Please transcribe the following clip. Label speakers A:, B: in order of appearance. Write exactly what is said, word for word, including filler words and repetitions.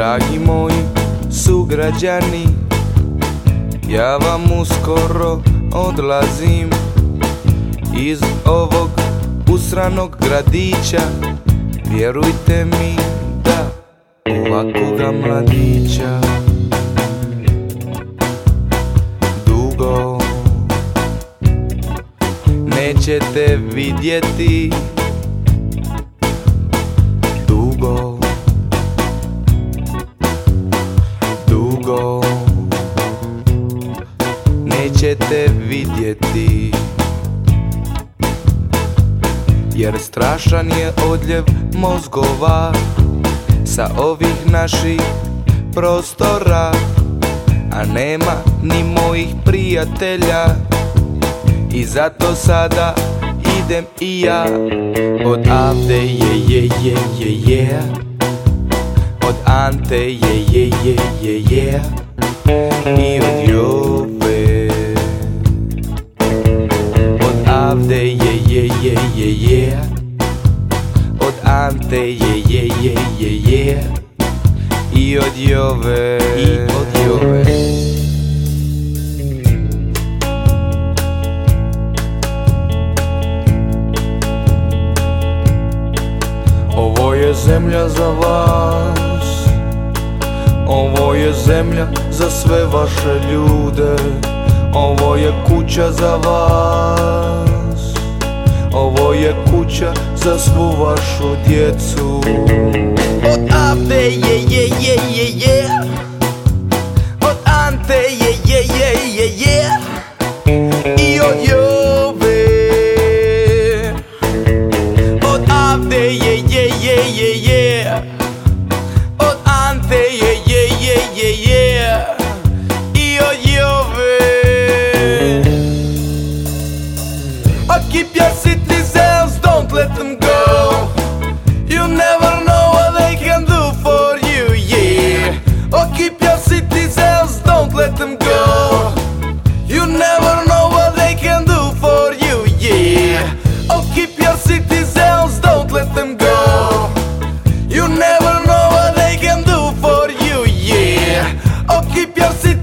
A: Dragi moji sugrađani, ja vam uskoro odlazim iz ovog usranog gradića. Vjerujte mi da ovakvoga mladića dugo nećete vidjeti. Dugo, dugo nećete vidjeti, jer strašan je odljev mozgova sa ovih naših prostora, a nema ni mojih prijatelja. I zato sada idem i ja odavde, je, je, je, je, je. Od Ante, je, je, je, je, je. I od Jove. Odavde, je, je, je, je, je. Od Ante, je, je, je, je, je. I od Jove. I od Jove. Ovo je zemlja za vas, ovo je zemlja za sve vaše ljude, ovo je kuća za vas, ovo je kuća za svu vašu djecu. Odavde, je, je, je, je, je. Od Ante, je, je, je, je, je. I od Jove. Odavde, je, je, je, je, je. Od Ante, je, je, je, je, je. I od Jove. I keep your citizens, don't let them go. You never know what they can do for you, yeah. Oh, keep your citizens, don't let them go. You never know what they can do for you, yeah. Oh, keep your citizens, don't let them go. You never know what they can do for you, yeah. Oh, keep your citizens.